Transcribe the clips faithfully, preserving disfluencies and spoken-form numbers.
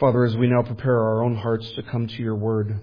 Father, as we now prepare our own hearts to come to your word,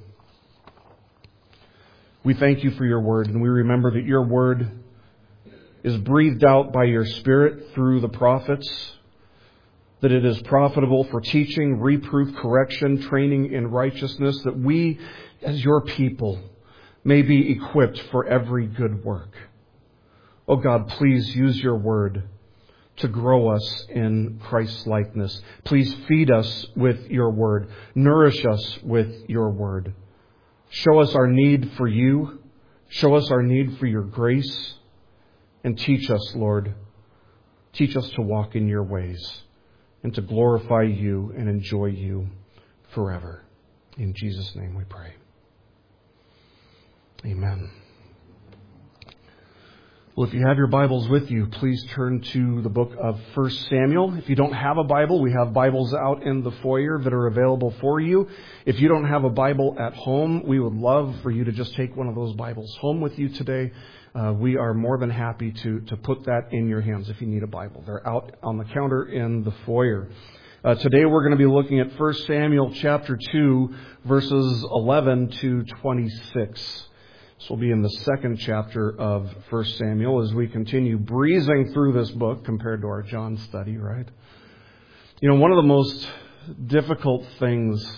we thank you for your word, and we remember that your word is breathed out by your Spirit through the prophets, that it is profitable for teaching, reproof, correction, training in righteousness, that we, as your people, may be equipped for every good work. Oh God, please use your word to grow us in Christ's likeness. Please feed us with your word. Nourish us with your word. Show us our need for you. Show us our need for your grace. And teach us, Lord. Teach us to walk in your ways and to glorify you and enjoy you forever. In Jesus' name we pray. Amen. Well, if you have your Bibles with you, please turn to the book of First Samuel. If you don't have a Bible, we have Bibles out in the foyer that are available for you. If you don't have a Bible at home, we would love for you to just take one of those Bibles home with you today. Uh, we are more than happy to, to put that in your hands if you need a Bible. They're out on the counter in the foyer. Uh, today we're going to be looking at First Samuel chapter two, verses eleven to twenty-six. This will be in the second chapter of First Samuel as we continue breezing through this book compared to our John study, right? You know, one of the most difficult things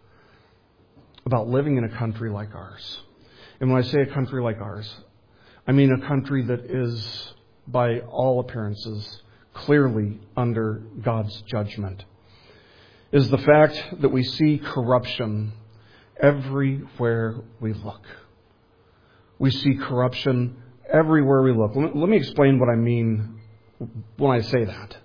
about living in a country like ours, and when I say a country like ours, I mean a country that is, by all appearances, clearly under God's judgment, is the fact that we see corruption everywhere we look. We see corruption everywhere we look. Let me explain what I mean when I say that.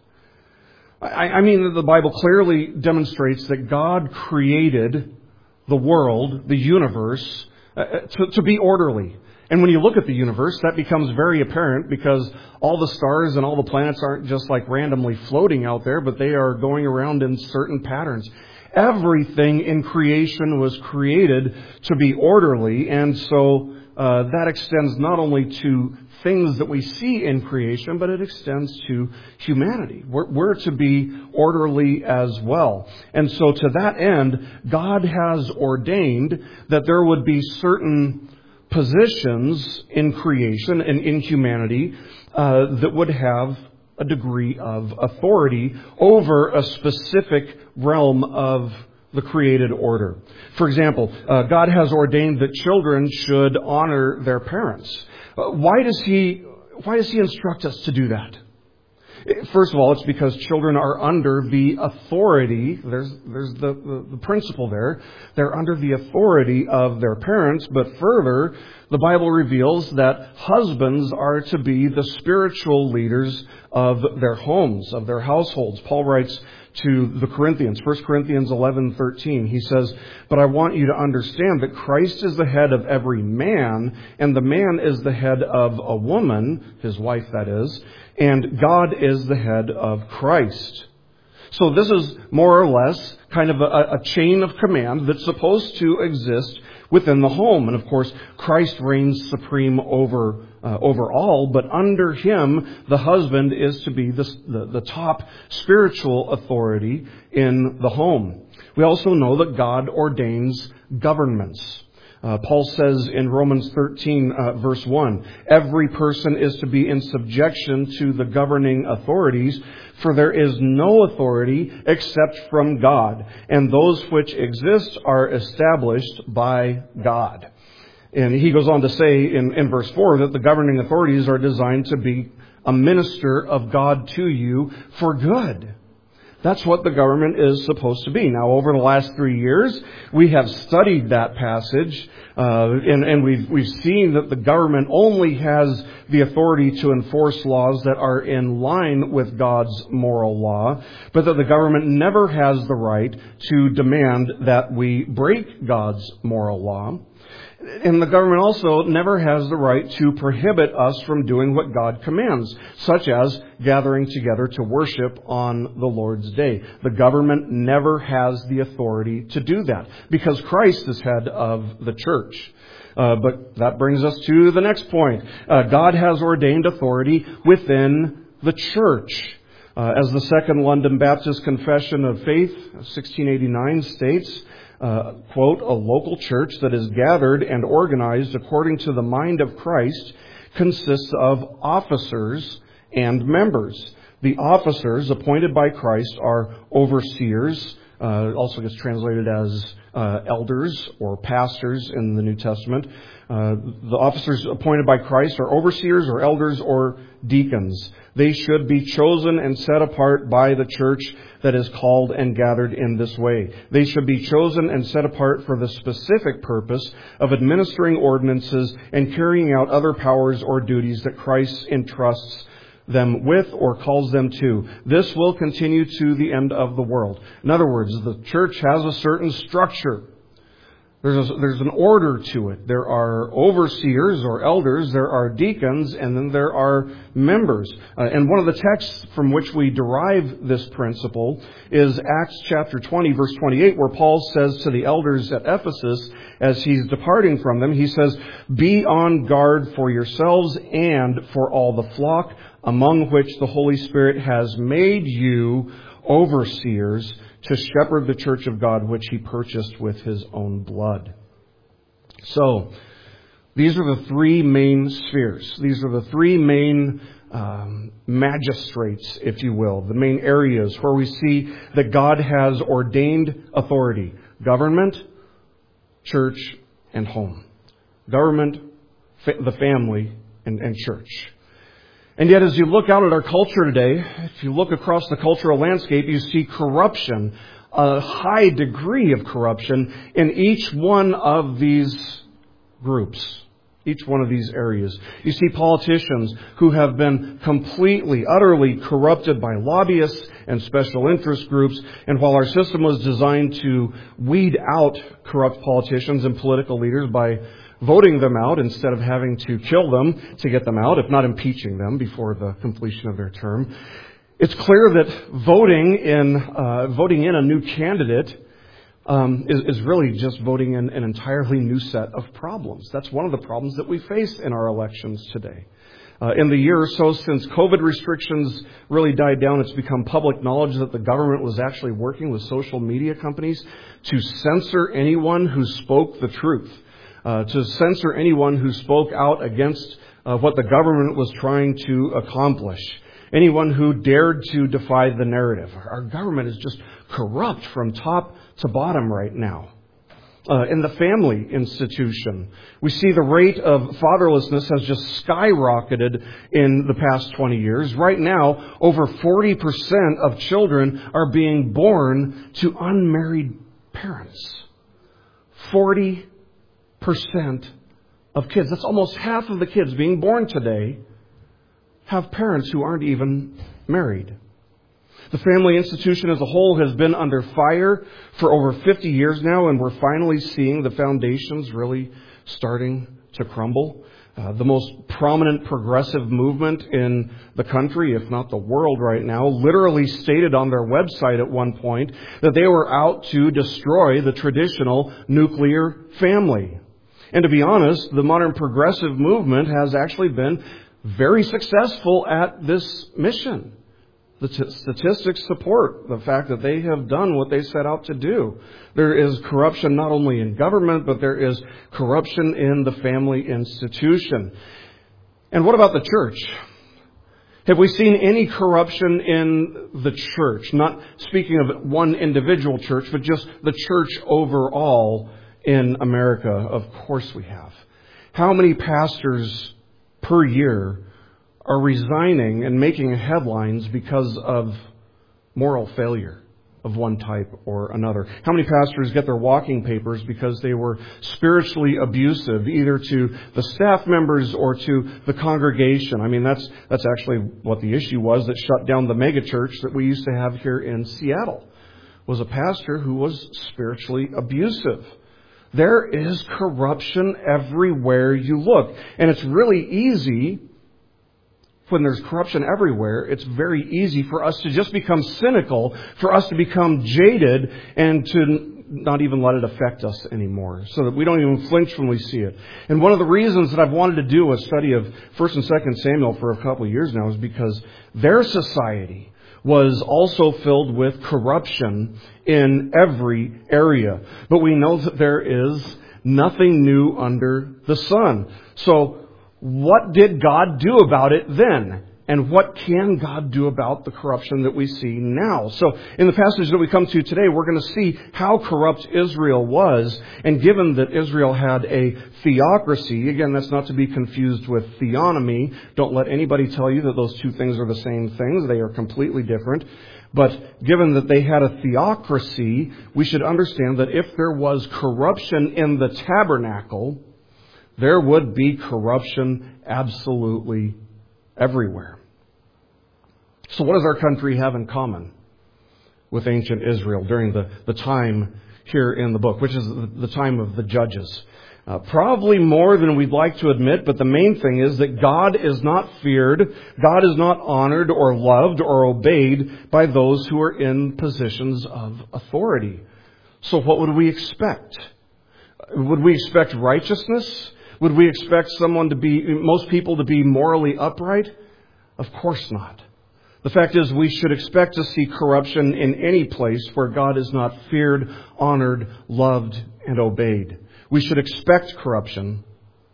I mean that the Bible clearly demonstrates that God created the world, the universe, to, to be orderly. And when you look at the universe, that becomes very apparent because all the stars and all the planets aren't just like randomly floating out there, but they are going around in certain patterns. Everything in creation was created to be orderly, and so Uh, that extends not only to things that we see in creation, but it extends to humanity. We're, we're to be orderly as well. And so to that end, God has ordained that there would be certain positions in creation and in humanity uh, that would have a degree of authority over a specific realm of the created order. For example, uh, God has ordained that children should honor their parents. Uh, why does He, why does He instruct us to do that? First of all, it's because children are under the authority. There's, there's the, the, the principle there. They're under the authority of their parents. But further, the Bible reveals that husbands are to be the spiritual leaders of their homes, of their households. Paul writes to the Corinthians, First Corinthians eleven thirteen, he says, "But I want you to understand that Christ is the head of every man, and the man is the head of a woman," his wife that is, "and God is the head of Christ." So this is more or less kind of a, a chain of command that's supposed to exist within the home. And of course, Christ reigns supreme over uh, over all, but under Him, the husband is to be the, the, the top spiritual authority in the home. We also know that God ordains governments. Uh, Paul says in Romans thirteen, uh, verse one, "Every person is to be in subjection to the governing authorities, for there is no authority except from God, and those which exist are established by God." And he goes on to say in, in verse four that the governing authorities are designed to be a minister of God to you for good. That's what the government is supposed to be. Now, over the last three years, we have studied that passage, uh, and, and we've, we've seen that the government only has the authority to enforce laws that are in line with God's moral law, but that the government never has the right to demand that we break God's moral law. And the government also never has the right to prohibit us from doing what God commands, such as gathering together to worship on the Lord's Day. The government never has the authority to do that because Christ is head of the church. Uh, but that brings us to the next point. Uh, God has ordained authority within the church. Uh, Uh, as the Second London Baptist Confession of Faith, sixteen eighty-nine, states, uh, quote, a local church that is gathered and organized according to the mind of Christ consists of officers and members. The officers appointed by Christ are overseers, uh, also gets translated as uh, elders or pastors in the New Testament. Uh, the officers appointed by Christ are overseers or elders or deacons. They should be chosen and set apart by the church that is called and gathered in this way. They should be chosen and set apart for the specific purpose of administering ordinances and carrying out other powers or duties that Christ entrusts them with or calls them to. This will continue to the end of the world. In other words, the church has a certain structure. There's a, there's an order to it. There are overseers or elders, there are deacons, and then there are members. Uh, and one of the texts from which we derive this principle is Acts chapter twenty, verse twenty-eight, where Paul says to the elders at Ephesus, as he's departing from them, he says, "Be on guard for yourselves and for all the flock, among which the Holy Spirit has made you overseers, to shepherd the church of God, which he purchased with his own blood." So, these are the three main spheres. These are the three main um, magistrates, if you will, the main areas where we see that God has ordained authority: government, church, and home. Government, fa- the family, and, and church. And yet, as you look out at our culture today, if you look across the cultural landscape, you see corruption, a high degree of corruption in each one of these groups, each one of these areas. You see politicians who have been completely, utterly corrupted by lobbyists and special interest groups. And while our system was designed to weed out corrupt politicians and political leaders by voting them out instead of having to kill them to get them out, if not impeaching them before the completion of their term, it's clear that voting in uh, voting in a new candidate um, is, is really just voting in an entirely new set of problems. That's one of the problems that we face in our elections today. Uh, in the year or so since COVID restrictions really died down, it's become public knowledge that the government was actually working with social media companies to censor anyone who spoke the truth. Uh, to censor anyone who spoke out against uh, what the government was trying to accomplish. Anyone who dared to defy the narrative. Our government is just corrupt from top to bottom right now. Uh, in the family institution, we see the rate of fatherlessness has just skyrocketed in the past twenty years. Right now, over forty percent of children are being born to unmarried parents. forty percent of kids, that's almost half of the kids being born today, have parents who aren't even married. The family institution as a whole has been under fire for over fifty years now, and we're finally seeing the foundations really starting to crumble. Uh, the most prominent progressive movement in the country, if not the world right now, literally stated on their website at one point that they were out to destroy the traditional nuclear family. And to be honest, the modern progressive movement has actually been very successful at this mission. The t- statistics support the fact that they have done what they set out to do. There is corruption not only in government, but there is corruption in the family institution. And what about the church? Have we seen any corruption in the church? Not speaking of one individual church, but just the church overall in America. Of course we have. How many pastors per year are resigning and making headlines because of moral failure of one type or another? How many pastors get their walking papers because they were spiritually abusive, either to the staff members or to the congregation? I mean, that's that's actually what the issue was that shut down the megachurch that we used to have here in Seattle, was a pastor who was spiritually abusive. There is corruption everywhere you look. And it's really easy, when there's corruption everywhere, it's very easy for us to just become cynical, for us to become jaded, and to not even let it affect us anymore, so that we don't even flinch when we see it. And one of the reasons that I've wanted to do a study of First and Second Samuel for a couple of years now is because their society was also filled with corruption in every area. But we know that there is nothing new under the sun. So what did God do about it then? And what can God do about the corruption that we see now? So in the passage that we come to today, we're going to see how corrupt Israel was. And given that Israel had a theocracy, again, that's not to be confused with theonomy. Don't let anybody tell you that those two things are the same things. They are completely different. But given that they had a theocracy, we should understand that if there was corruption in the tabernacle, there would be corruption absolutely everywhere. So what does our country have in common with ancient Israel during the, the time here in the book, which is the, the time of the Judges? Uh, probably more than we'd like to admit, but the main thing is that God is not feared, God is not honored or loved or obeyed by those who are in positions of authority. So what would we expect? Would we expect righteousness? Would we expect someone to be, most people to be morally upright? Of course not. The fact is, we should expect to see corruption in any place where God is not feared, honored, loved, and obeyed. We should expect corruption,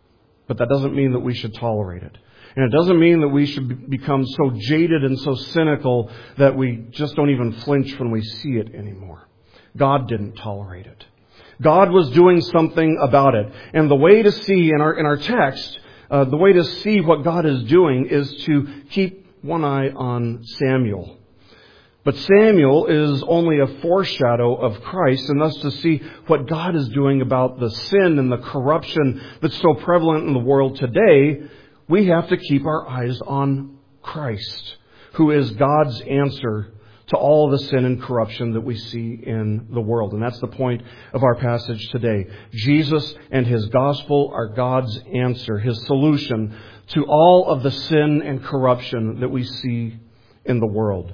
but that doesn't mean that we should tolerate it. And it doesn't mean that we should become so jaded and so cynical that we just don't even flinch when we see it anymore. God didn't tolerate it. God was doing something about it. And the way to see in our in our text, uh, the way to see what God is doing is to keep one eye on Samuel. But Samuel is only a foreshadow of Christ, and thus to see what God is doing about the sin and the corruption that's so prevalent in the world today, we have to keep our eyes on Christ, who is God's answer to all the sin and corruption that we see in the world. And that's the point of our passage today. Jesus and His gospel are God's answer, His solution to all of the sin and corruption that we see in the world.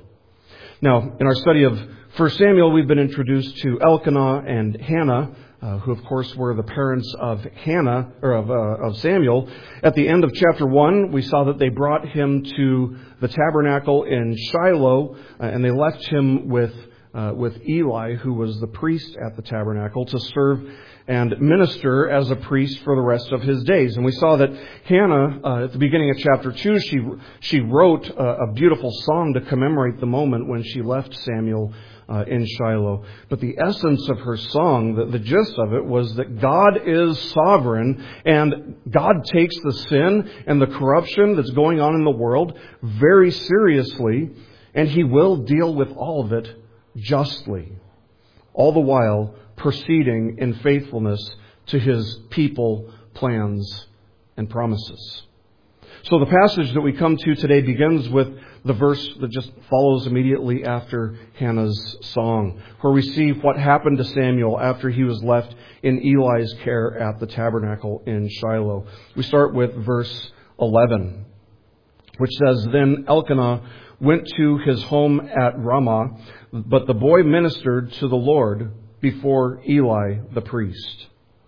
Now, in our study of First Samuel, we've been introduced to Elkanah and Hannah, uh, who of course were the parents of Hannah or of, uh, of Samuel. At the end of chapter one, we saw that they brought him to the tabernacle in Shiloh, uh, and they left him with uh, with Eli, who was the priest at the tabernacle, to serve and minister as a priest for the rest of his days. And we saw that Hannah, uh, at the beginning of chapter two, she she wrote a, a beautiful song to commemorate the moment when she left Samuel uh, in Shiloh. But the essence of her song, the, the gist of it, was that God is sovereign, and God takes the sin and the corruption that's going on in the world very seriously, and He will deal with all of it justly, all the while proceeding in faithfulness to His people, plans, and promises. So the passage that we come to today begins with the verse that just follows immediately after Hannah's song, where we see what happened to Samuel after he was left in Eli's care at the tabernacle in Shiloh. We start with verse eleven, which says, "Then Elkanah went to his home at Ramah, but the boy ministered to the Lord before Eli the priest."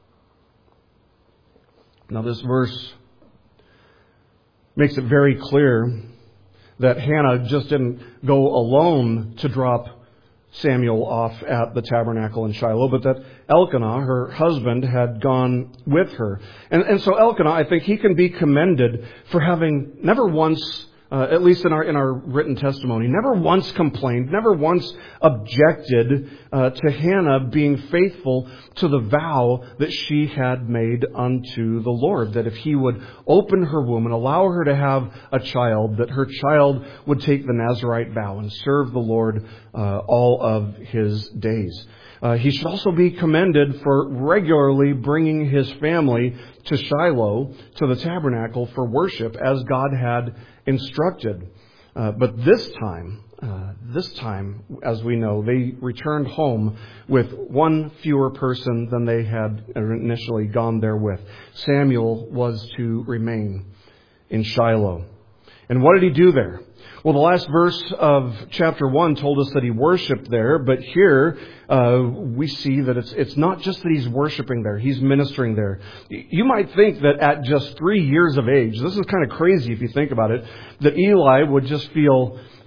Now this verse makes it very clear that Hannah just didn't go alone to drop Samuel off at the tabernacle in Shiloh, but that Elkanah, her husband, had gone with her. And, and so Elkanah, I think he can be commended for having never once Uh, at least in our in our written testimony, never once complained, never once objected uh, to Hannah being faithful to the vow that she had made unto the Lord, that if He would open her womb and allow her to have a child, that her child would take the Nazirite vow and serve the Lord uh, all of his days. Uh, he should also be commended for regularly bringing his family to Shiloh, to the tabernacle, for worship, as God had instructed. Uh, but this time, uh, this time, as we know, they returned home with one fewer person than they had initially gone there with. Samuel was to remain in Shiloh. And what did he do there? Well, the last verse of chapter one told us that he worshipped there, but here uh, we see that it's it's not just that he's worshiping there, he's ministering there. You might think that at just three years of age, this is kind of crazy if you think about it, that Eli would just feel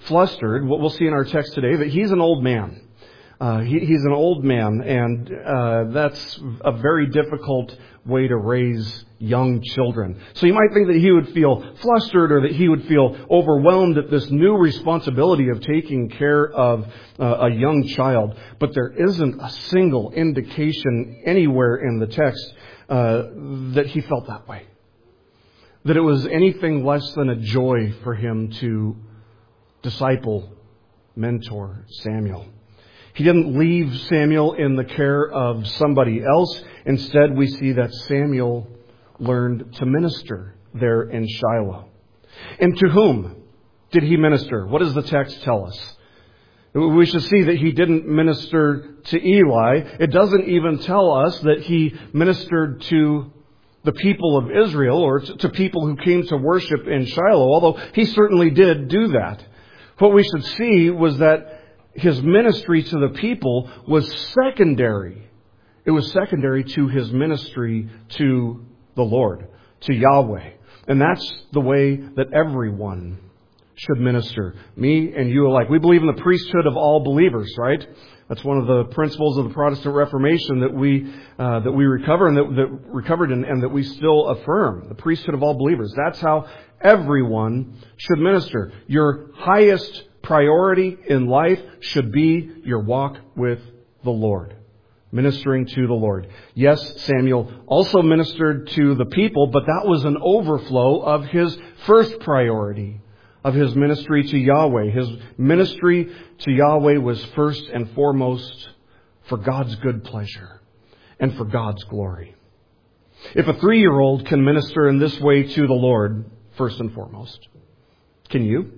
flustered. We'll see in our text today that he's an old man. Uh, he, he's an old man, and uh, that's a very difficult way to raise young children. So you might think that he would feel flustered or that he would feel overwhelmed at this new responsibility of taking care of uh, a young child. But there isn't a single indication anywhere in the text uh, that he felt that way. That it was anything less than a joy for him to disciple, mentor Samuel. He didn't leave Samuel in the care of somebody else. Instead, we see that Samuel learned to minister there in Shiloh. And to whom did he minister? What does the text tell us? We should see that he didn't minister to Eli. It doesn't even tell us that he ministered to the people of Israel or to people who came to worship in Shiloh, although he certainly did do that. What we should see was that his ministry to the people was secondary. It was secondary to his ministry to the Lord, to Yahweh. And that's the way that everyone should minister. Me and you alike. We believe in the priesthood of all believers, right? That's one of the principles of the Protestant Reformation that we uh, that we recover and that, that recovered and, and that we still affirm. The priesthood of all believers. That's how everyone should minister. Your highest priority in life should be your walk with the Lord. Ministering to the Lord. Yes, Samuel also ministered to the people, but that was an overflow of his first priority, of his ministry to Yahweh. His ministry to Yahweh was first and foremost for God's good pleasure and for God's glory. If a three-year-old can minister in this way to the Lord, first and foremost, can you?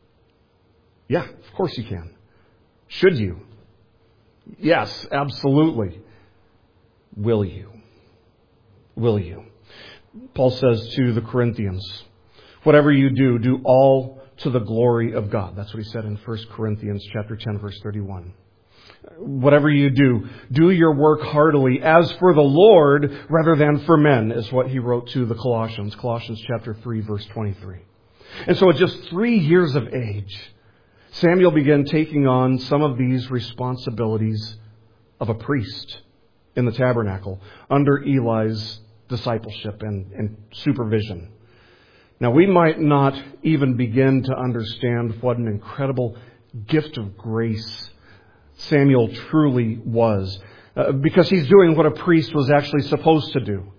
Yeah, of course you can. Should you? Yes, absolutely. Will you? Will you? Paul says to the Corinthians, whatever you do, do all to the glory of God. That's what he said in First Corinthians chapter ten, verse thirty-one. Whatever you do, do your work heartily as for the Lord rather than for men, is what he wrote to the Colossians. Colossians chapter three, verse twenty-three. And so at just three years of age, Samuel began taking on some of these responsibilities of a priest in the tabernacle under Eli's discipleship and, and supervision. Now, we might not even begin to understand what an incredible gift of grace Samuel truly was, uh, because he's doing what a priest was actually supposed to do.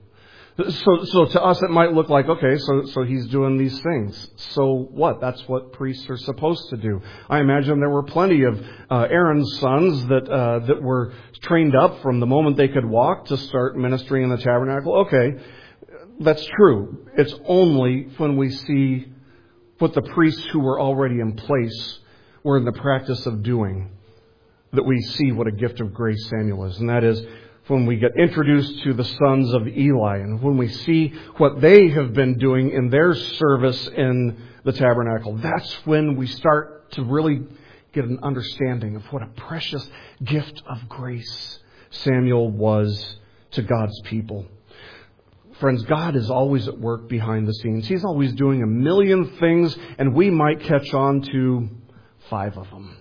So, so to us, it might look like, okay, so, so he's doing these things. So what? That's what priests are supposed to do. I imagine there were plenty of uh, Aaron's sons that uh, that were trained up from the moment they could walk to start ministering in the tabernacle. Okay, that's true. It's only when we see what the priests who were already in place were in the practice of doing that we see what a gift of grace Samuel is. And that is when we get introduced to the sons of Eli and when we see what they have been doing in their service in the tabernacle. That's when we start to really get an understanding of what a precious gift of grace Samuel was to God's people. Friends, God is always at work behind the scenes. He's always doing a million things, and we might catch on to five of them.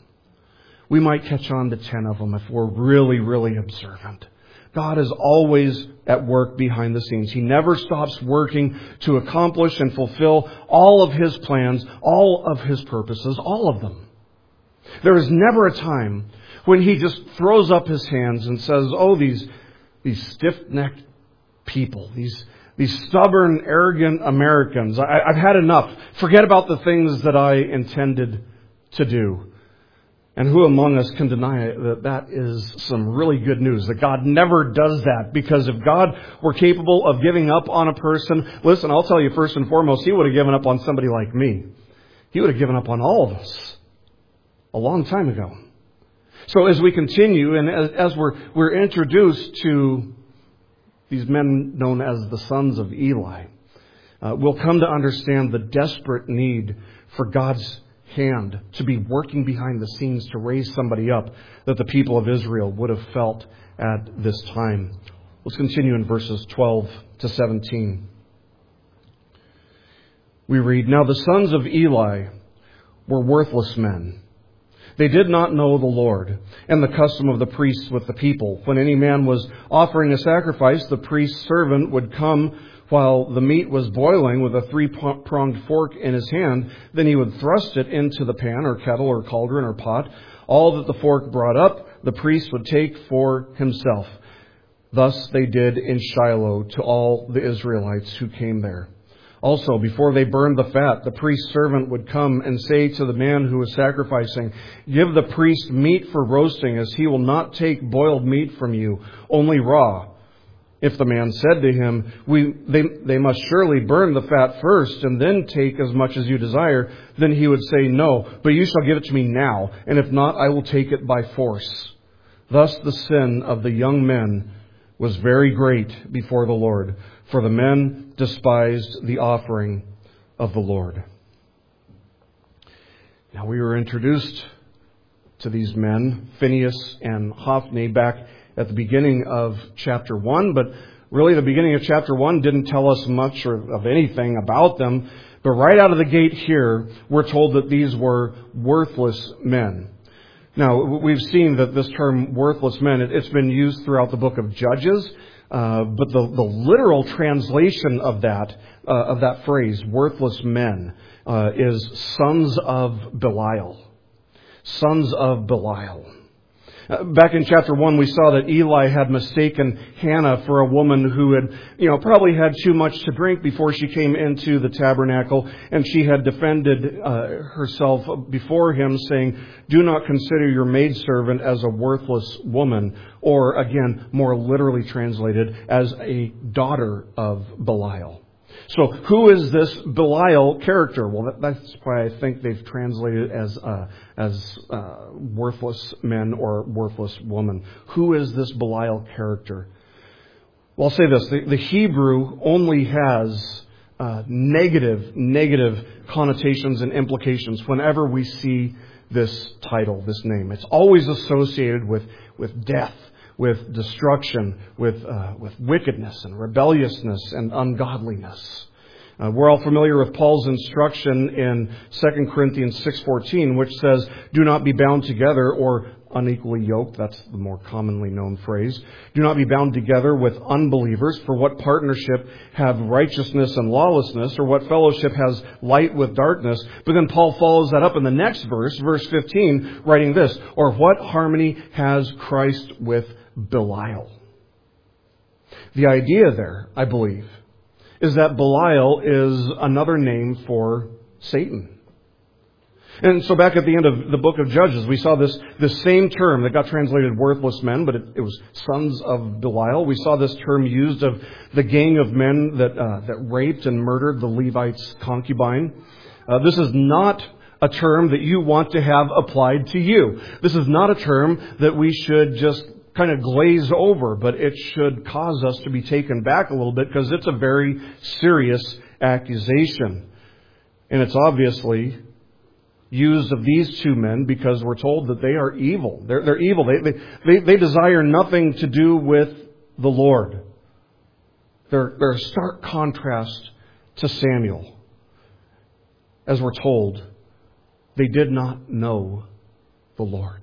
We might catch on to ten of them if we're really, really observant. God is always at work behind the scenes. He never stops working to accomplish and fulfill all of His plans, all of His purposes, all of them. There is never a time when He just throws up His hands and says, oh, these, these stiff-necked people, these, these stubborn, arrogant Americans, I, I've had enough. Forget about the things that I intended to do. And who among us can deny that that is some really good news, that God never does that? Because if God were capable of giving up on a person, listen, I'll tell you first and foremost, He would have given up on somebody like me. He would have given up on all of us a long time ago. So as we continue and as, as we're, we're introduced to these men known as the sons of Eli, uh, we'll come to understand the desperate need for God's hand to be working behind the scenes to raise somebody up that the people of Israel would have felt at this time. Let's continue in verses twelve to seventeen. We read, Now the sons of Eli were worthless men. They did not know the Lord and the custom of the priests with the people. When any man was offering a sacrifice, the priest's servant would come while the meat was boiling with a three-pronged fork in his hand. Then he would thrust it into the pan or kettle or cauldron or pot. All that the fork brought up, the priest would take for himself. Thus they did in Shiloh to all the Israelites who came there. Also, before they burned the fat, the priest's servant would come and say to the man who was sacrificing, "Give the priest meat for roasting, as he will not take boiled meat from you, only raw." If the man said to him, "We they, they must surely burn the fat first and then take as much as you desire," then he would say, "No, but you shall give it to me now, and if not, I will take it by force." Thus the sin of the young men was very great before the Lord, for the men despised the offering of the Lord. Now we were introduced to these men, Phinehas and Hophni, back at the beginning of chapter one, but really the beginning of chapter one didn't tell us much or of anything about them. But right out of the gate here, we're told that these were worthless men. Now, we've seen that this term worthless men, it, it's been used throughout the book of Judges, uh, but the, the literal translation of that, uh, of that phrase, worthless men, uh, is sons of Belial. Sons of Belial. Uh, back in chapter one, we saw that Eli had mistaken Hannah for a woman who had, you know, probably had too much to drink before she came into the tabernacle, and she had defended uh, herself before him, saying, "Do not consider your maidservant as a worthless woman," or again, more literally translated, as a daughter of Belial. So, who is this Belial character? Well, that, that's why I think they've translated it as uh, as uh, worthless men or worthless woman. Who is this Belial character? Well, I'll say this: the, the Hebrew only has uh, negative, negative connotations and implications whenever we see this title, this name. It's always associated with with death, with destruction, with uh, with wickedness and rebelliousness and ungodliness. Uh, we're all familiar with Paul's instruction in Second Corinthians six fourteen, which says, "Do not be bound together," or unequally yoked. That's the more commonly known phrase. "Do not be bound together with unbelievers. For what partnership have righteousness and lawlessness, or what fellowship has light with darkness?" But then Paul follows that up in the next verse, verse fifteen, writing this, "Or what harmony has Christ with Belial?" The idea there, I believe, is that Belial is another name for Satan. And so back at the end of the book of Judges, we saw this, this same term that got translated worthless men, but it, it was sons of Belial. We saw this term used of the gang of men that, uh, that raped and murdered the Levite's concubine. Uh, this is not a term that you want to have applied to you. This is not a term that we should just kind of glaze over, but it should cause us to be taken back a little bit because it's a very serious accusation. And it's obviously used of these two men because we're told that they are evil. They're, they're evil. They, they, they, they desire nothing to do with the Lord. They're, they're a stark contrast to Samuel. As we're told, they did not know the Lord.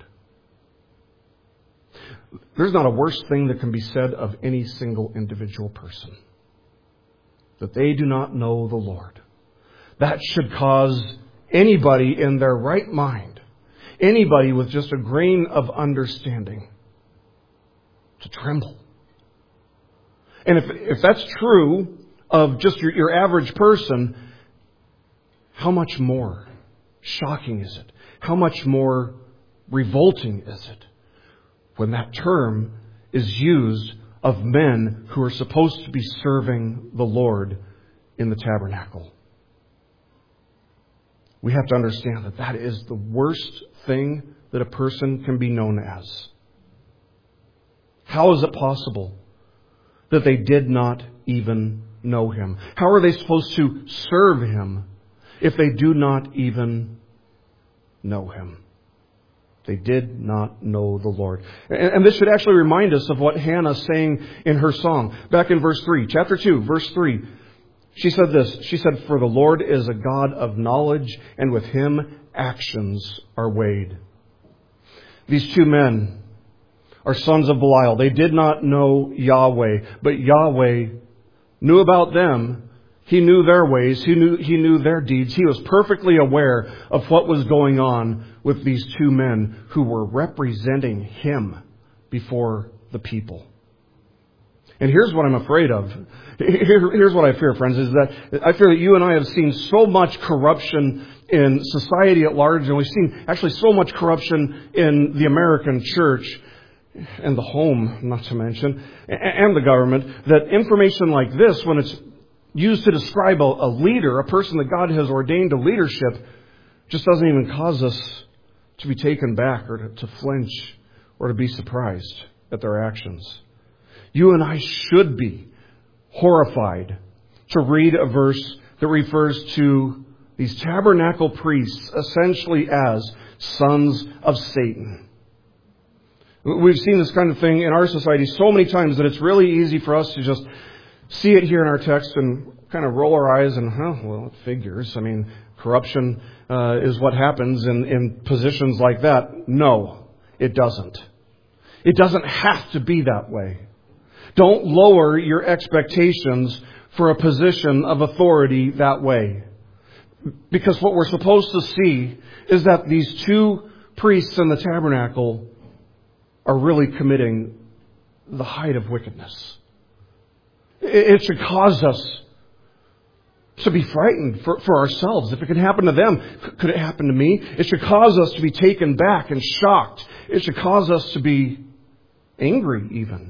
There's not a worse thing that can be said of any single individual person. That they do not know the Lord. That should cause anybody in their right mind, anybody with just a grain of understanding, to tremble. And if, if that's true of just your, your average person, how much more shocking is it? How much more revolting is it when that term is used of men who are supposed to be serving the Lord in the tabernacle? We have to understand that that is the worst thing that a person can be known as. How is it possible that they did not even know Him? How are they supposed to serve Him if they do not even know Him? They did not know the Lord. And this should actually remind us of what Hannah sang in her song. Back in verse three, chapter two, verse three. She said this. She said, "For the Lord is a God of knowledge, and with Him actions are weighed. These two men are sons of Belial. They did not know Yahweh, but Yahweh knew about them. He knew their ways. He knew, he knew their deeds. He was perfectly aware of what was going on with these two men who were representing Him before the people. And here's what I'm afraid of. Here, here's what I fear, friends, is that I fear that you and I have seen so much corruption in society at large, and we've seen actually so much corruption in the American church and the home, not to mention, and the government, that information like this, when it's used to describe a, a leader, a person that God has ordained to leadership, just doesn't even cause us to be taken back or to, to flinch or to be surprised at their actions. You and I should be horrified to read a verse that refers to these tabernacle priests essentially as sons of Satan. We've seen this kind of thing in our society so many times that it's really easy for us to just see it here in our text and kind of roll our eyes and, huh, well, it figures. I mean, corruption uh, is what happens in, in positions like that. No, it doesn't. It doesn't have to be that way. Don't lower your expectations for a position of authority that way. Because what we're supposed to see is that these two priests in the tabernacle are really committing the height of wickedness. It should cause us to be frightened for, for ourselves. If it can happen to them, could it happen to me? It should cause us to be taken back and shocked. It should cause us to be angry even.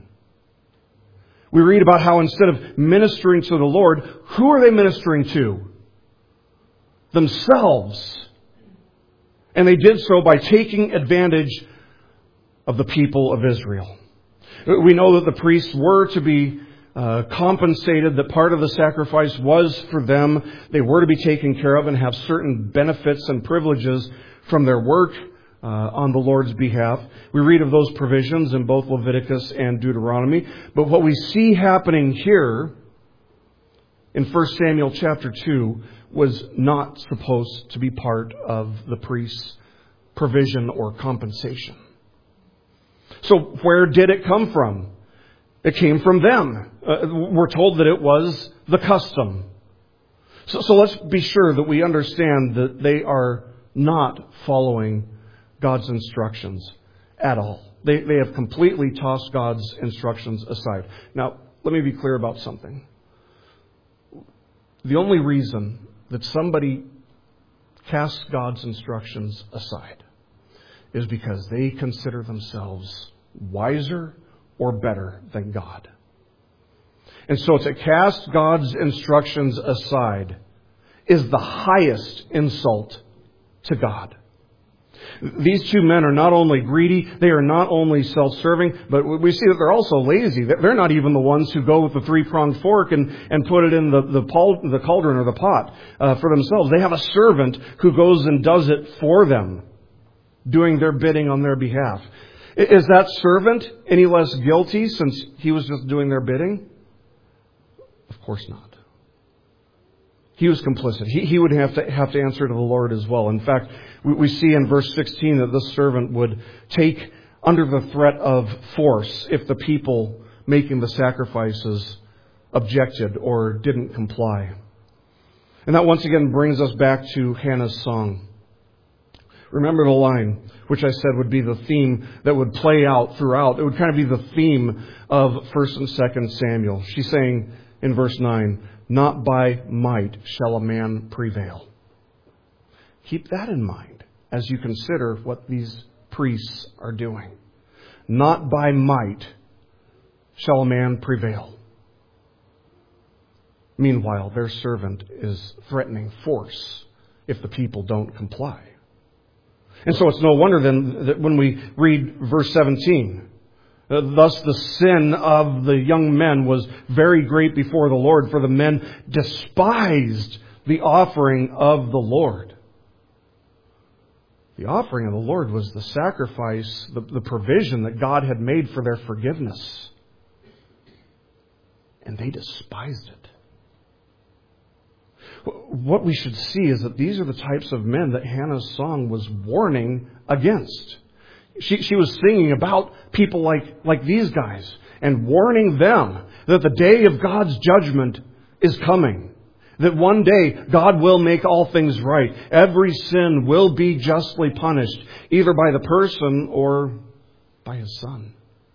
We read about how instead of ministering to the Lord, who are they ministering to? Themselves. And they did so by taking advantage of the people of Israel. We know that the priests were to be uh, compensated, that part of the sacrifice was for them. They were to be taken care of and have certain benefits and privileges from their work uh, on the Lord's behalf. We read of those provisions in both Leviticus and Deuteronomy. But what we see happening here in First Samuel chapter two was not supposed to be part of the priest's provision or compensation. So where did it come from? It came from them. Uh, we're told that it was the custom. So, so let's be sure that we understand that they are not following God's instructions at all. They, they have completely tossed God's instructions aside. Now, let me be clear about something. The only reason that somebody casts God's instructions aside is because they consider themselves wiser or better than God. And so to cast God's instructions aside is the highest insult to God. These two men are not only greedy, they are not only self-serving, but we see that they're also lazy. They're not even the ones who go with the three-pronged fork and, and put it in the, the, pal, the cauldron or the pot uh, for themselves. They have a servant who goes and does it for them, doing their bidding on their behalf. Is that servant any less guilty since he was just doing their bidding? Of course not. He was complicit. He, he would have to have to answer to the Lord as well. In fact, we, we see in verse sixteen that this servant would take under the threat of force if the people making the sacrifices objected or didn't comply. And that once again brings us back to Hannah's song. Remember the line, which I said would be the theme that would play out throughout. It would kind of be the theme of First and Second Samuel. She's saying in verse nine, "Not by might shall a man prevail." Keep that in mind as you consider what these priests are doing. Not by might shall a man prevail. Meanwhile, their servant is threatening force if the people don't comply. And so it's no wonder then that when we read verse seventeen, thus the sin of the young men was very great before the Lord, for the men despised the offering of the Lord. The offering of the Lord was the sacrifice, the, the provision that God had made for their forgiveness. And they despised it. What we should see is that these are the types of men that Hannah's song was warning against. She, she was singing about people like, like these guys and warning them that the day of God's judgment is coming. That one day God will make all things right. Every sin will be justly punished, either by the person or by His Son.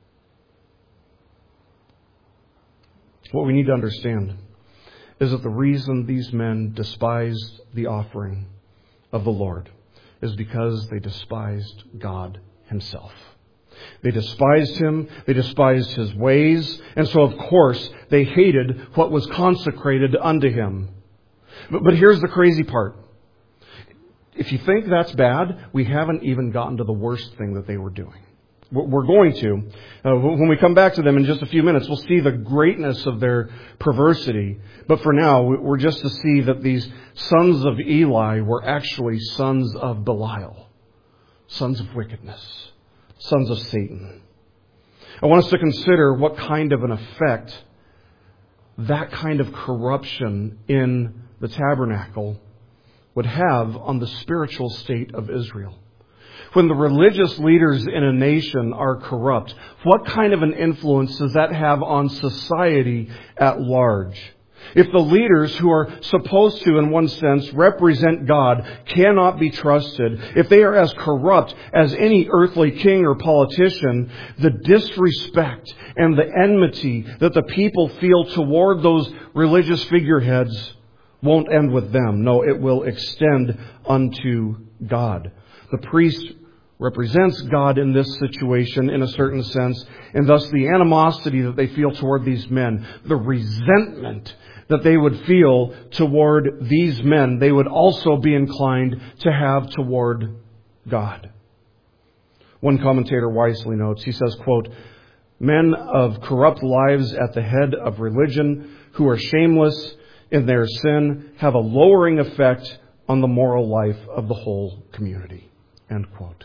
What we need to understand is that the reason these men despised the offering of the Lord is because they despised God Himself. They despised Him, they despised His ways, and so of course they hated what was consecrated unto Him. But, but here's the crazy part. If you think that's bad, we haven't even gotten to the worst thing that they were doing. We're going to. Uh, when we come back to them in just a few minutes, we'll see the greatness of their perversity. But for now, we're just to see that these sons of Eli were actually sons of Belial. Sons of wickedness. Sons of Satan. I want us to consider what kind of an effect that kind of corruption in the tabernacle would have on the spiritual state of Israel. When the religious leaders in a nation are corrupt, what kind of an influence does that have on society at large? If the leaders who are supposed to, in one sense, represent God cannot be trusted, if they are as corrupt as any earthly king or politician, the disrespect and the enmity that the people feel toward those religious figureheads won't end with them. No, it will extend unto God. The priest represents God in this situation in a certain sense, and thus the animosity that they feel toward these men, the resentment that they would feel toward these men, they would also be inclined to have toward God. One commentator wisely notes, he says, quote, "Men of corrupt lives at the head of religion who are shameless in their sin have a lowering effect on the moral life of the whole community." End quote.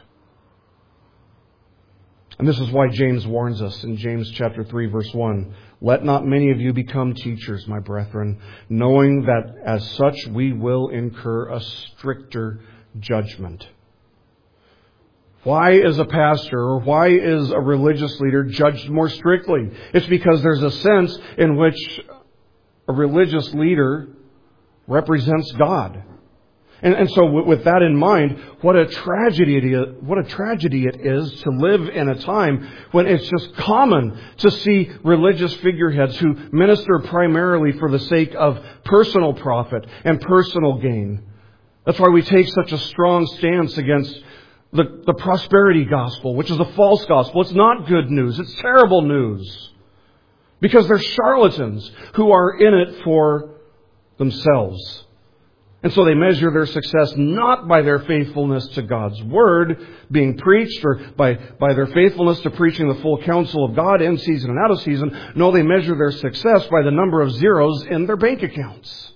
And this is why James warns us in James chapter three, verse one. "Let not many of you become teachers, my brethren, knowing that as such we will incur a stricter judgment." Why is a pastor or why is a religious leader judged more strictly? It's because there's a sense in which a religious leader represents God. And, and so with that in mind, what a tragedy it is, what a tragedy it is to live in a time when it's just common to see religious figureheads who minister primarily for the sake of personal profit and personal gain. That's why we take such a strong stance against the, the prosperity gospel, which is a false gospel. It's not good news. It's terrible news. Because they're charlatans who are in it for themselves. And so they measure their success not by their faithfulness to God's Word being preached or by, by their faithfulness to preaching the full counsel of God in season and out of season. No, they measure their success by the number of zeros in their bank accounts.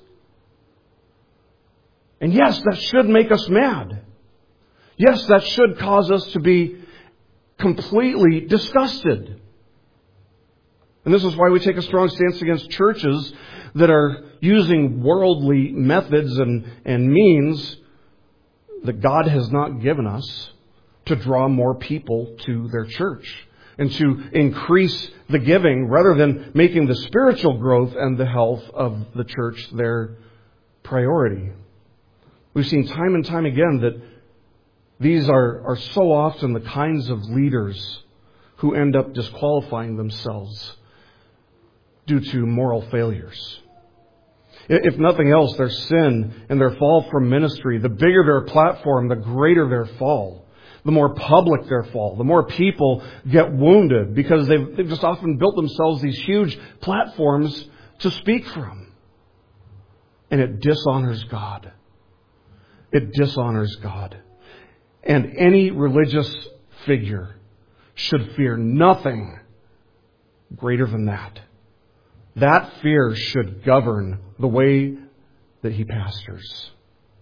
And yes, that should make us mad. Yes, that should cause us to be completely disgusted. And this is why we take a strong stance against churches that are using worldly methods and, and means that God has not given us to draw more people to their church and to increase the giving rather than making the spiritual growth and the health of the church their priority. We've seen time and time again that these are, are so often the kinds of leaders who end up disqualifying themselves due to moral failures. If nothing else, their sin and their fall from ministry, the bigger their platform, the greater their fall. The more public their fall, the more people get wounded because they've, they've just often built themselves these huge platforms to speak from. And it dishonors God. It dishonors God. And any religious figure should fear nothing greater than that. That fear should govern the way that he pastors.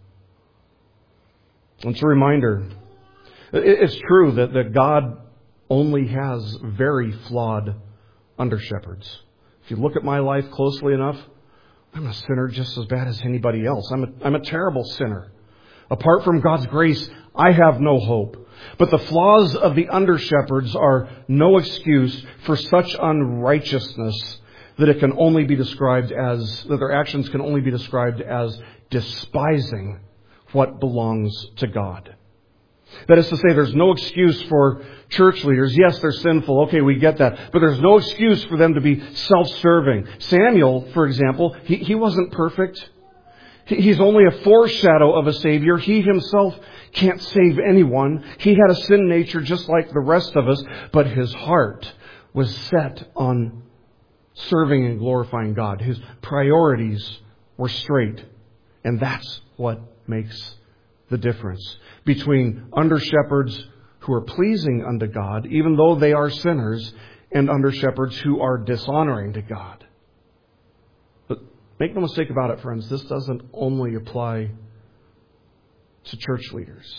It's a reminder. It's true that, that God only has very flawed under-shepherds. If you look at my life closely enough, I'm a sinner just as bad as anybody else. I'm a, I'm a terrible sinner. Apart from God's grace, I have no hope. But the flaws of the under-shepherds are no excuse for such unrighteousness that it can only be described as, that their actions can only be described as despising what belongs to God. That is to say, there's no excuse for church leaders. Yes, they're sinful. Okay, we get that. But there's no excuse for them to be self-serving. Samuel, for example, he, he wasn't perfect. He, he's only a foreshadow of a Savior. He himself can't save anyone. He had a sin nature just like the rest of us, but his heart was set on serving and glorifying God. His priorities were straight. And that's what makes the difference between under-shepherds who are pleasing unto God, even though they are sinners, and under-shepherds who are dishonoring to God. But make no mistake about it, friends, this doesn't only apply to church leaders.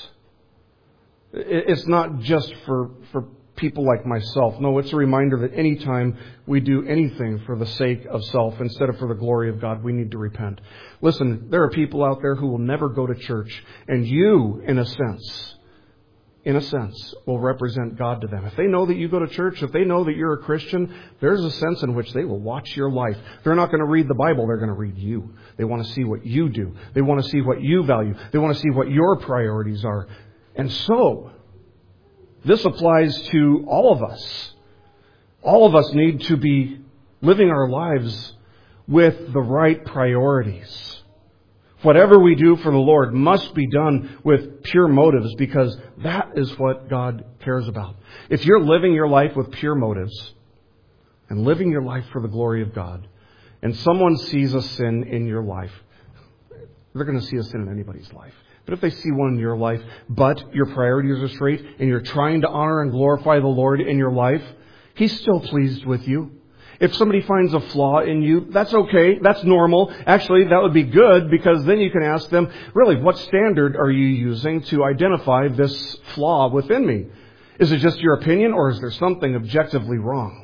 It's not just for, for people like myself. No, it's a reminder that anytime we do anything for the sake of self instead of for the glory of God, we need to repent. Listen, there are people out there who will never go to church, and you, in a sense, in a sense, will represent God to them. If they know that you go to church, if they know that you're a Christian, there's a sense in which they will watch your life. They're not going to read the Bible, they're going to read you. They want to see what you do. They want to see what you value. They want to see what your priorities are. And so, this applies to all of us. All of us need to be living our lives with the right priorities. Whatever we do for the Lord must be done with pure motives, because that is what God cares about. If you're living your life with pure motives and living your life for the glory of God, and someone sees a sin in your life, they're going to see a sin in anybody's life. But if they see one in your life, but your priorities are straight and you're trying to honor and glorify the Lord in your life, He's still pleased with you. If somebody finds a flaw in you, that's okay. That's normal. Actually, that would be good, because then you can ask them, really, what standard are you using to identify this flaw within me? Is it just your opinion, or is there something objectively wrong?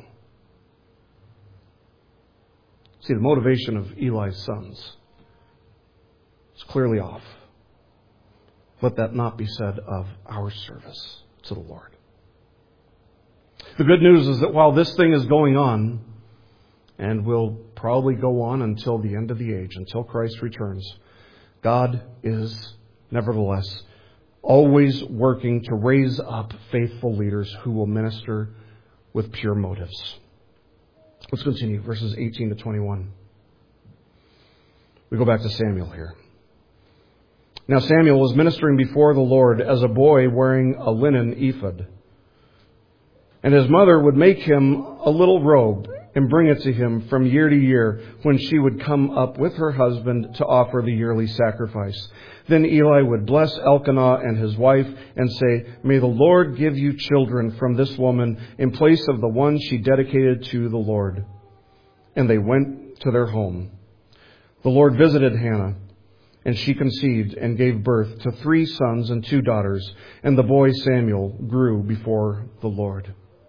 See, the motivation of Eli's sons is clearly off. Let that not be said of our service to the Lord. The good news is that while this thing is going on, and will probably go on until the end of the age, until Christ returns, God is nevertheless always working to raise up faithful leaders who will minister with pure motives. Let's continue, verses eighteen to twenty-one. We go back to Samuel here. Now Samuel was ministering before the Lord as a boy wearing a linen ephod. And his mother would make him a little robe and bring it to him from year to year when she would come up with her husband to offer the yearly sacrifice. Then Eli would bless Elkanah and his wife and say, "May the Lord give you children from this woman in place of the one she dedicated to the Lord." And they went to their home. The Lord visited Hannah, and she conceived and gave birth to three sons and two daughters, and the boy Samuel grew before the Lord.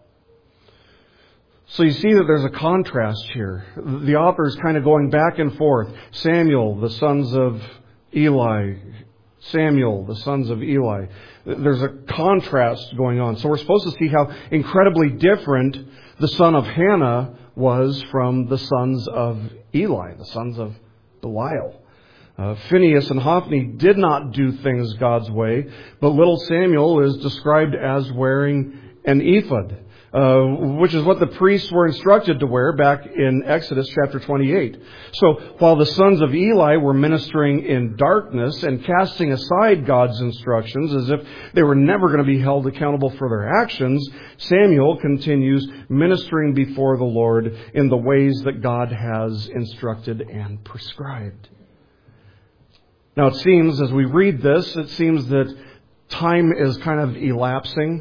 So you see that there's a contrast here. The author is kind of going back and forth. Samuel, the sons of Eli. Samuel, the sons of Eli. There's a contrast going on. So we're supposed to see how incredibly different the son of Hannah was from the sons of Eli, the sons of Belial. Uh, Phinehas and Hophni did not do things God's way, but little Samuel is described as wearing an ephod, uh, which is what the priests were instructed to wear back in Exodus chapter twenty-eight. So while the sons of Eli were ministering in darkness and casting aside God's instructions as if they were never going to be held accountable for their actions, Samuel continues ministering before the Lord in the ways that God has instructed and prescribed. Now, it seems, as we read this, it seems that time is kind of elapsing.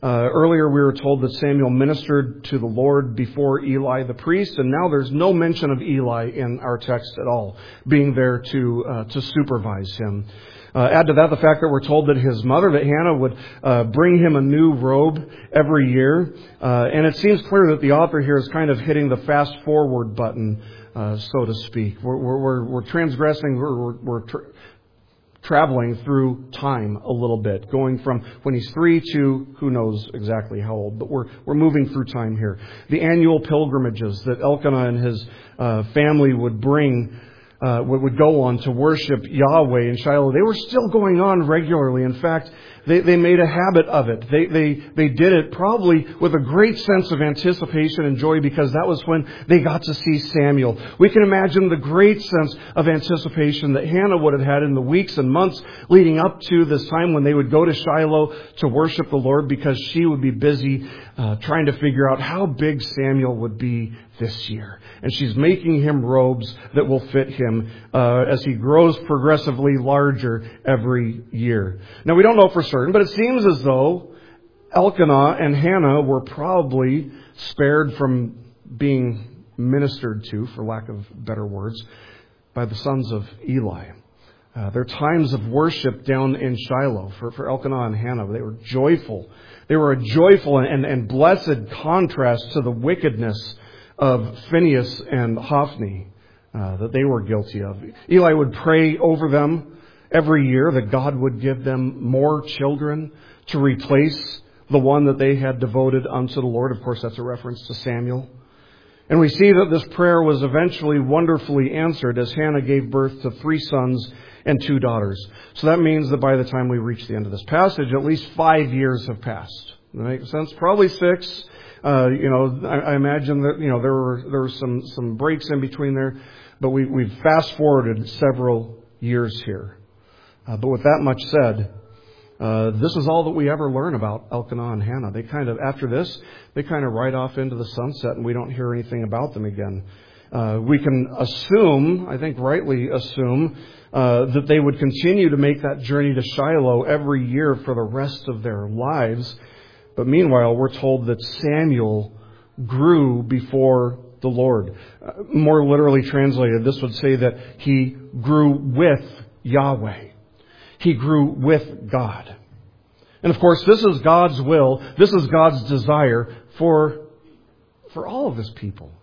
Uh, earlier we were told that Samuel ministered to the Lord before Eli the priest, and now there's no mention of Eli in our text at all, being there to uh, to supervise him. Uh, add to that the fact that we're told that his mother, that Hannah, would uh, bring him a new robe every year. Uh, and it seems clear that the author here is kind of hitting the fast forward button, uh, so to speak. We're, we're, we're transgressing, we're, we're tra- traveling through time a little bit, going from when he's three to who knows exactly how old, but we're, we're moving through time here. The annual pilgrimages that Elkanah and his uh, family would bring Uh, would go on to worship Yahweh in Shiloh. They were still going on regularly. In fact, they, they made a habit of it. They, they, they did it probably with a great sense of anticipation and joy because that was when they got to see Samuel. We can imagine the great sense of anticipation that Hannah would have had in the weeks and months leading up to this time when they would go to Shiloh to worship the Lord, because she would be busy uh, trying to figure out how big Samuel would be this year. And she's making him robes that will fit him uh, as he grows progressively larger every year. Now, we don't know for certain, but it seems as though Elkanah and Hannah were probably spared from being ministered to, for lack of better words, by the sons of Eli. Uh, their times of worship down in Shiloh for, for Elkanah and Hannah, they were joyful. They were a joyful and, and blessed contrast to the wickedness of Phinehas and Hophni uh, that they were guilty of. Eli would pray over them every year that God would give them more children to replace the one that they had devoted unto the Lord. Of course, that's a reference to Samuel. And we see that this prayer was eventually wonderfully answered as Hannah gave birth to three sons and two daughters. So that means that by the time we reach the end of this passage, at least five years have passed. Does that make sense? Probably six. Uh, you know, I, I imagine that, you know, there were, there were some, some breaks in between there, but we, we've fast forwarded several years here. Uh, but with that much said, uh, this is all that we ever learn about Elkanah and Hannah. They kind of, after this, they kind of ride off into the sunset and we don't hear anything about them again. Uh, we can assume, I think rightly assume, uh, that they would continue to make that journey to Shiloh every year for the rest of their lives. But meanwhile, we're told that Samuel grew before the Lord. Uh, more literally translated, this would say that he grew with Yahweh. He grew with God. And of course, this is God's will. This is God's desire for, for all of His people.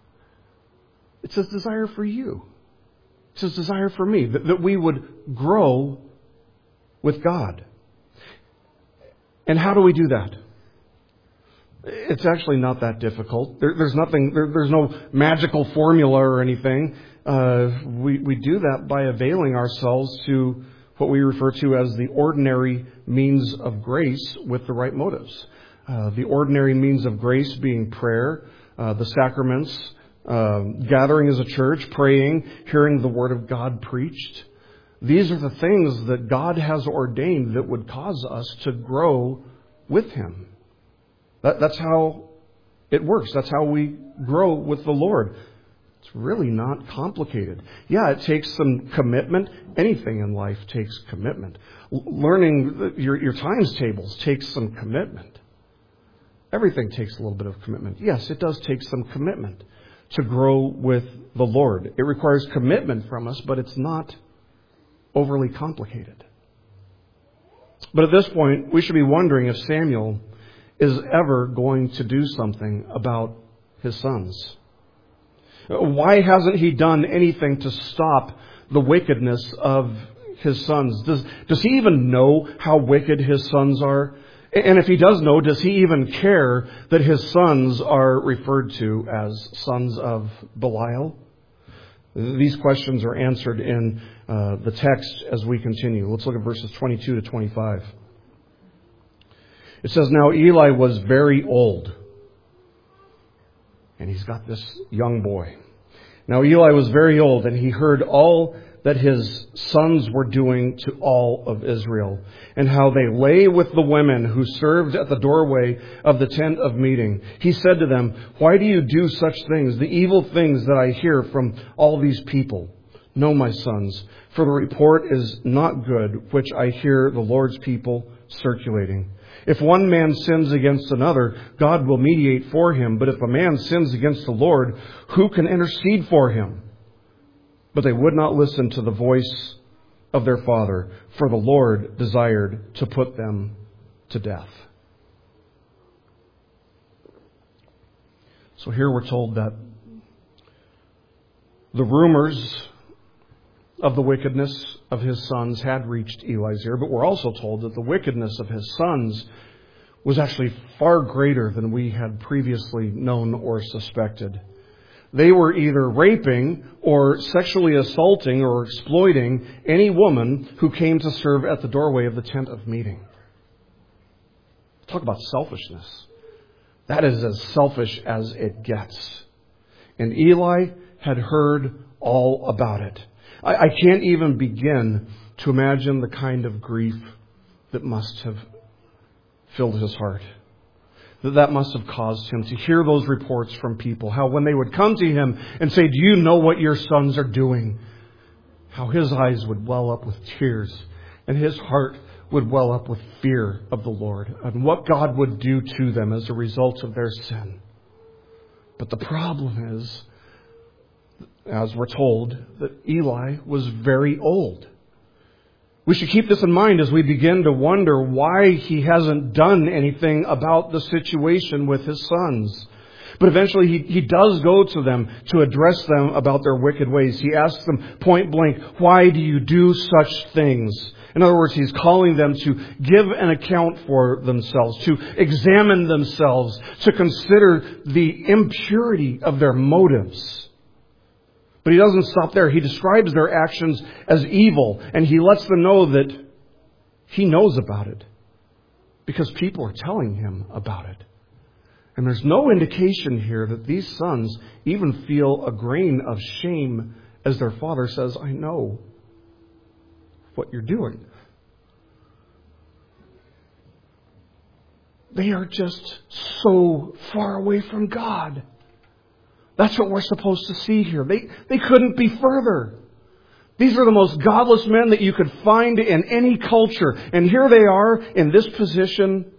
It's His desire for you. It's His desire for me, that, that we would grow with God. And how do we do that? It's actually not that difficult. There, there's nothing. There, there's no magical formula or anything. Uh, we we do that by availing ourselves to what we refer to as the ordinary means of grace with the right motives. Uh, the ordinary means of grace being prayer, uh, the sacraments, uh, gathering as a church, praying, hearing the Word of God preached. These are the things that God has ordained that would cause us to grow with Him. That, that's how it works. That's how we grow with the Lord. It's really not complicated. Yeah, it takes some commitment. Anything in life takes commitment. L- learning your, your times tables takes some commitment. Everything takes a little bit of commitment. Yes, it does take some commitment to grow with the Lord. It requires commitment from us, but it's not overly complicated. But at this point, we should be wondering if Samuel is ever going to do something about his sons. Why hasn't he done anything to stop the wickedness of his sons? Does, does he even know how wicked his sons are? And if he does know, does he even care that his sons are referred to as sons of Belial? These questions are answered in uh, the text as we continue. Let's look at verses twenty-two to twenty-five. It says, "Now Eli was very old." And he's got this young boy. "Now Eli was very old, and he heard all that his sons were doing to all of Israel, and how they lay with the women who served at the doorway of the tent of meeting. He said to them, 'Why do you do such things, the evil things that I hear from all these people? No, my sons, for the report is not good, which I hear the Lord's people circulating. If one man sins against another, God will mediate for him. But if a man sins against the Lord, who can intercede for him? But they would not listen to the voice of their father, for the Lord desired to put them to death. So here we're told that the rumors of the wickedness of his sons had reached Eli's ear, but we're also told that the wickedness of his sons was actually far greater than we had previously known or suspected. They were either raping or sexually assaulting or exploiting any woman who came to serve at the doorway of the tent of meeting. Talk about selfishness. That is as selfish as it gets. And Eli had heard all about it. I, I can't even begin to imagine the kind of grief that must have filled his heart. That that must have caused him to hear those reports from people. How when they would come to him and say, "Do you know what your sons are doing?" How his eyes would well up with tears and his heart would well up with fear of the Lord and what God would do to them as a result of their sin. But the problem is, as we're told, that Eli was very old. We should keep this in mind as we begin to wonder why he hasn't done anything about the situation with his sons. But eventually he, he does go to them to address them about their wicked ways. He asks them point blank, "Why do you do such things?" In other words, he's calling them to give an account for themselves, to examine themselves, to consider the impurity of their motives. But he doesn't stop there. He describes their actions as evil, and he lets them know that he knows about it because people are telling him about it. And there's no indication here that these sons even feel a grain of shame as their father says, "I know what you're doing." They are just so far away from God. That's what we're supposed to see here. They, they couldn't be further. These are the most godless men that you could find in any culture. And here they are in this position,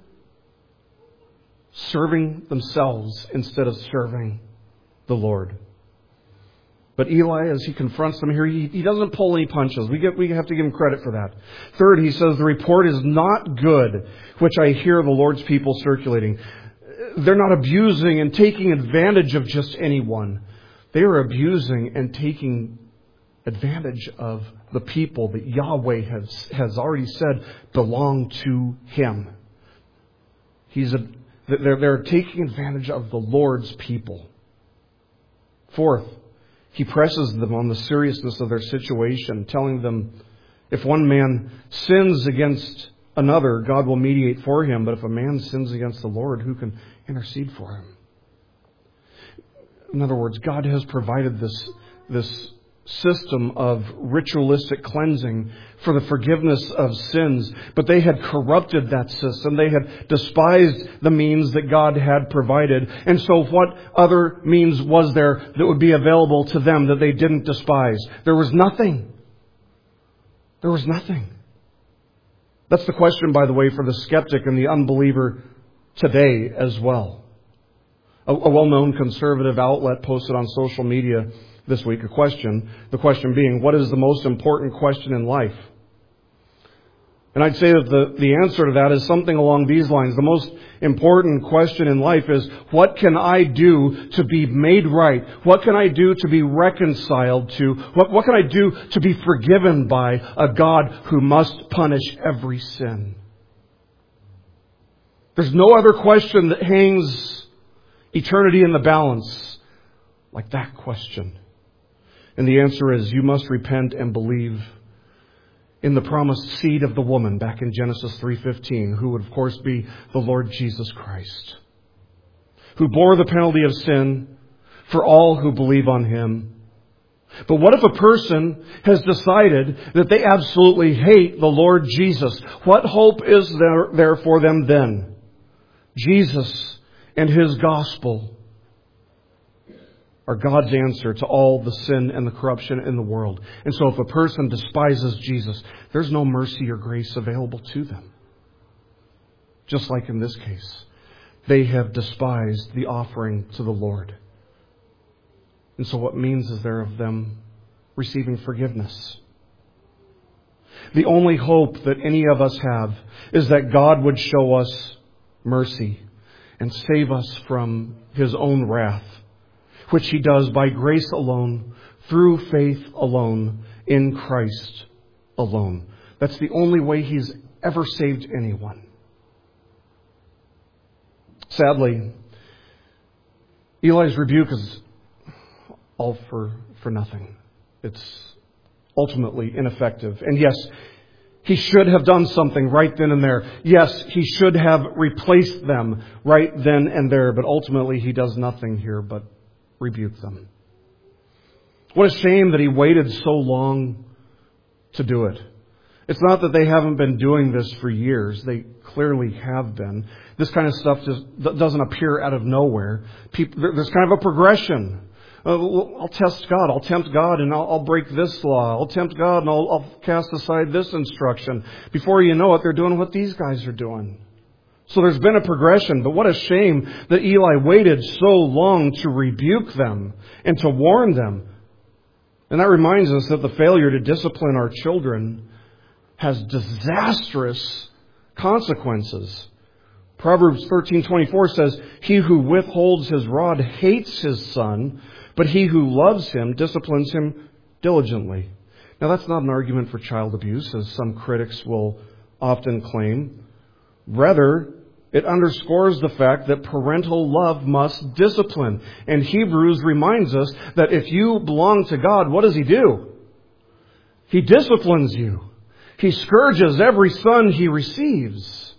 serving themselves instead of serving the Lord. But Eli, as he confronts them here, he, he doesn't pull any punches. We get, we have to give him credit for that. Third, he says, the report is not good, which I hear the Lord's people circulating. They're not abusing and taking advantage of just anyone. They are abusing and taking advantage of the people that Yahweh has, has already said belong to Him. He's a, they're, they're taking advantage of the Lord's people. Fourth, he presses them on the seriousness of their situation, telling them, if one man sins against another, God will mediate for him. But if a man sins against the Lord, who can intercede for him? In other words, God has provided this, this system of ritualistic cleansing for the forgiveness of sins, but they had corrupted that system. They had despised the means that God had provided. And so what other means was there that would be available to them that they didn't despise? There was nothing. There was nothing. That's the question, by the way, for the skeptic and the unbeliever today as well. A, a well-known conservative outlet posted on social media this week a question. The question being, what is the most important question in life? And I'd say that the, the answer to that is something along these lines. The most important question in life is, what can I do to be made right? What can I do to be reconciled to? What, what can I do to be forgiven by a God who must punish every sin? There's no other question that hangs eternity in the balance like that question. And the answer is, you must repent and believe in the promised seed of the woman back in Genesis three fifteen, who would of course be the Lord Jesus Christ, who bore the penalty of sin for all who believe on Him. But what if a person has decided that they absolutely hate the Lord Jesus? What hope is there, there for them then? Jesus and His gospel are God's answer to all the sin and the corruption in the world. And so if a person despises Jesus, there's no mercy or grace available to them. just like in this case. They have despised the offering to the Lord. And so what means is there of them receiving forgiveness. The only hope that any of us have is that God would show us mercy and save us from His own wrath, which He does by grace alone, through faith alone, in Christ alone. That's the only way He's ever saved anyone. Sadly, Eli's rebuke is all for, for nothing. It's ultimately ineffective. And yes, he should have done something right then and there. Yes, he should have replaced them right then and there. But ultimately, he does nothing here but rebuke them. What a shame that he waited so long to do it. It's not that they haven't been doing this for years. They clearly have been. This kind of stuff just doesn't appear out of nowhere. People, there's kind of a progression. Uh, I'll test God. I'll tempt God and I'll, I'll break this law. I'll tempt God and I'll, I'll cast aside this instruction. Before you know it, they're doing what these guys are doing. So there's been a progression. But what a shame that Eli waited so long to rebuke them and to warn them. And that reminds us that the failure to discipline our children has disastrous consequences. Proverbs thirteen twenty-four says, "He who withholds his rod hates his son, but he who loves him disciplines him diligently." Now that's not an argument for child abuse, as some critics will often claim. Rather, it underscores the fact that parental love must discipline. And Hebrews reminds us that if you belong to God, what does He do? He disciplines you. He scourges every son He receives.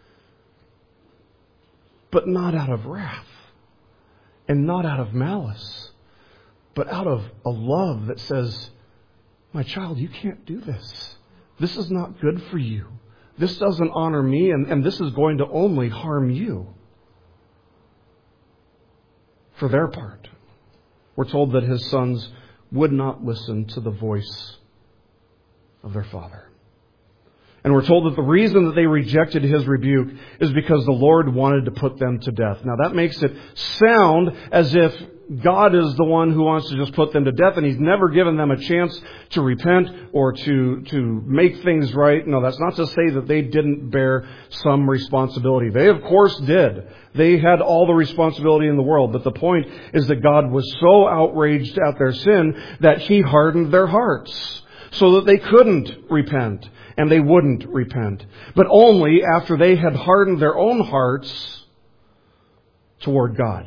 But not out of wrath. And not out of malice. But out of a love that says, "My child, you can't do this. This is not good for you. This doesn't honor me, and, and this is going to only harm you." For their part, we're told that His sons would not listen to the voice of their father. And we're told that the reason that they rejected His rebuke is because the Lord wanted to put them to death. Now that makes it sound as if God is the one who wants to just put them to death, and He's never given them a chance to repent or to, to make things right. No, that's not to say that they didn't bear some responsibility. They, of course, did. They had all the responsibility in the world. But the point is that God was so outraged at their sin that He hardened their hearts so that they couldn't repent. And they wouldn't repent. But only after they had hardened their own hearts toward God.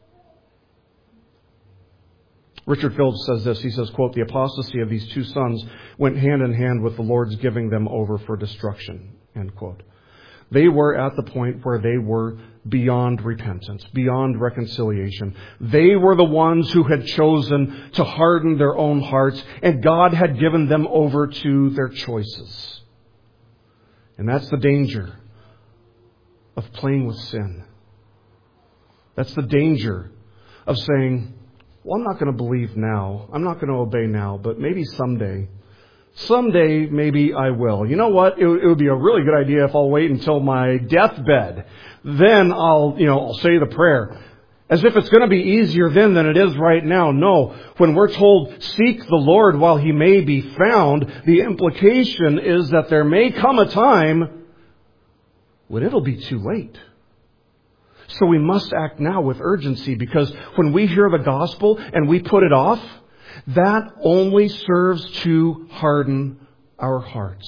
Richard Phillips says this. He says, quote, "The apostasy of these two sons went hand in hand with the Lord's giving them over for destruction." End quote. They were at the point where they were beyond repentance, beyond reconciliation. They were the ones who had chosen to harden their own hearts, and God had given them over to their choices. And that's the danger of playing with sin. That's the danger of saying, "Well, I'm not going to believe now. I'm not going to obey now, but maybe someday. Someday, maybe I will. You know what? It, it would be a really good idea if I'll wait until my deathbed. Then I'll, you know, I'll say the prayer." As if it's going to be easier then than it is right now. No. When we're told, "Seek the Lord while He may be found," the implication is that there may come a time when it'll be too late. So we must act now with urgency, because when we hear the gospel and we put it off, that only serves to harden our hearts.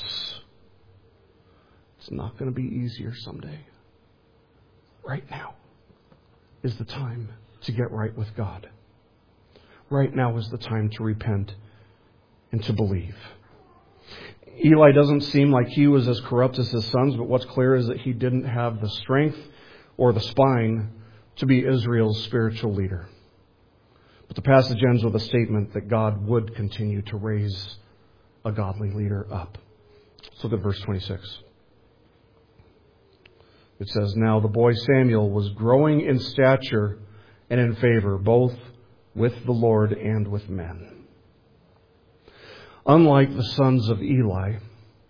It's not going to be easier someday. Right now is the time to get right with God. Right now is the time to repent and to believe. Eli doesn't seem like he was as corrupt as his sons, but what's clear is that he didn't have the strength or the spine to be Israel's spiritual leader. But the passage ends with a statement that God would continue to raise a godly leader up. Let's look at verse twenty-six. It says, "Now the boy Samuel was growing in stature and in favor, both with the Lord and with men." Unlike the sons of Eli,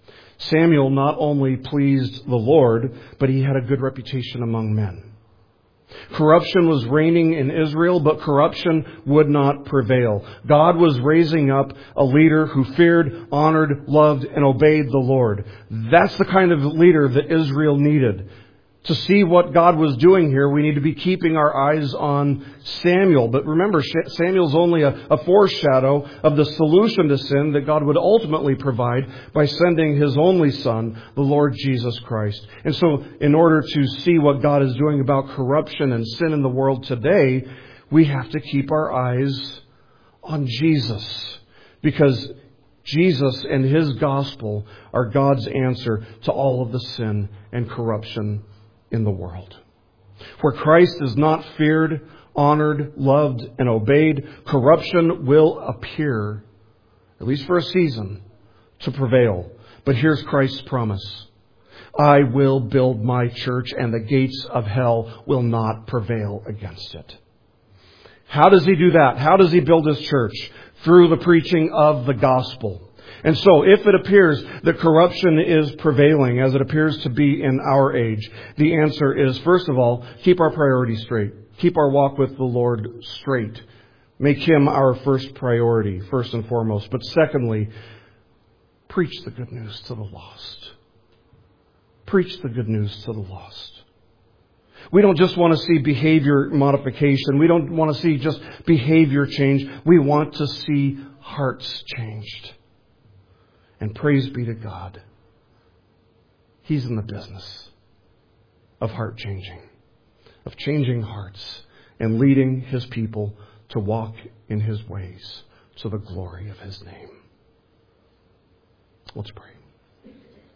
Samuel not only pleased the Lord, but he had a good reputation among men. Corruption was reigning in Israel, but corruption would not prevail. God was raising up a leader who feared, honored, loved, and obeyed the Lord. That's the kind of leader that Israel needed. To see what God was doing here, we need to be keeping our eyes on Samuel. But remember, Samuel's only a, a foreshadow of the solution to sin that God would ultimately provide by sending His only Son, the Lord Jesus Christ. And so, in order to see what God is doing about corruption and sin in the world today, we have to keep our eyes on Jesus. Because Jesus and His gospel are God's answer to all of the sin and corruption in the world. Where Christ is not feared, honored, loved, and obeyed, corruption will appear, at least for a season, to prevail. But here's Christ's promise. I will build my church, and the gates of hell will not prevail against it. How does He do that? How does He build His church? Through the preaching of the gospel. And so, if it appears that corruption is prevailing, as it appears to be in our age, the answer is, first of all, keep our priorities straight. Keep our walk with the Lord straight. Make Him our first priority, first and foremost. But secondly, preach the good news to the lost. Preach the good news to the lost. We don't just want to see behavior modification. We don't want to see just behavior change. We want to see hearts changed. And praise be to God. He's in the business of heart changing, of changing hearts and leading His people to walk in His ways to the glory of His name. Let's pray.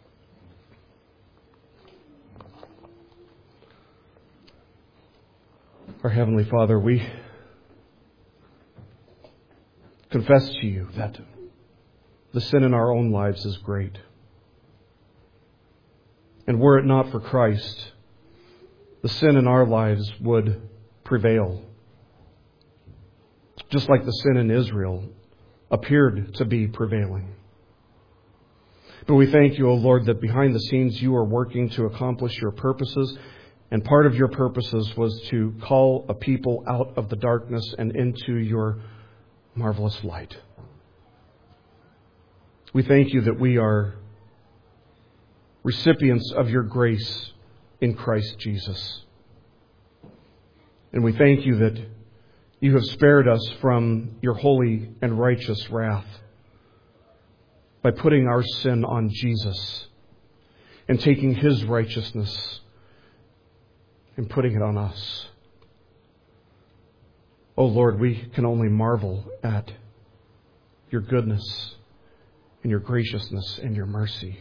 Our Heavenly Father, we confess to You that the sin in our own lives is great. And were it not for Christ, the sin in our lives would prevail. Just like the sin in Israel appeared to be prevailing. But we thank You, O Lord, that behind the scenes You are working to accomplish Your purposes. And part of Your purposes was to call a people out of the darkness and into Your marvelous light. We thank You that we are recipients of Your grace in Christ Jesus. And we thank You that You have spared us from Your holy and righteous wrath by putting our sin on Jesus and taking His righteousness and putting it on us. Oh Lord, we can only marvel at Your goodness and Your graciousness and Your mercy.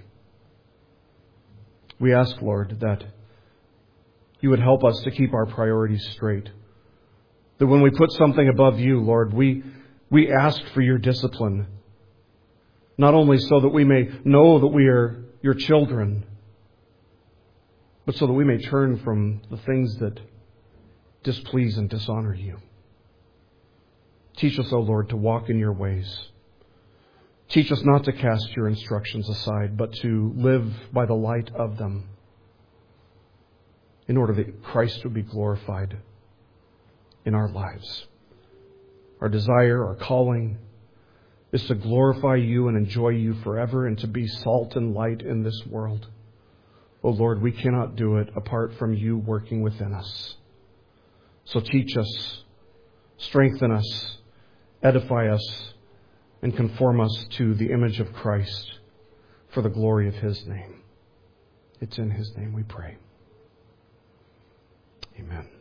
We ask, Lord, that You would help us to keep our priorities straight. That when we put something above You, Lord, we, we ask for Your discipline. Not only so that we may know that we are Your children, but so that we may turn from the things that displease and dishonor You. Teach us, O Lord, to walk in Your ways. Teach us not to cast Your instructions aside, but to live by the light of them in order that Christ would be glorified in our lives. Our desire, our calling is to glorify You and enjoy You forever and to be salt and light in this world. Oh Lord, we cannot do it apart from You working within us. So teach us, strengthen us, edify us, and conform us to the image of Christ for the glory of His name. It's in His name we pray. Amen.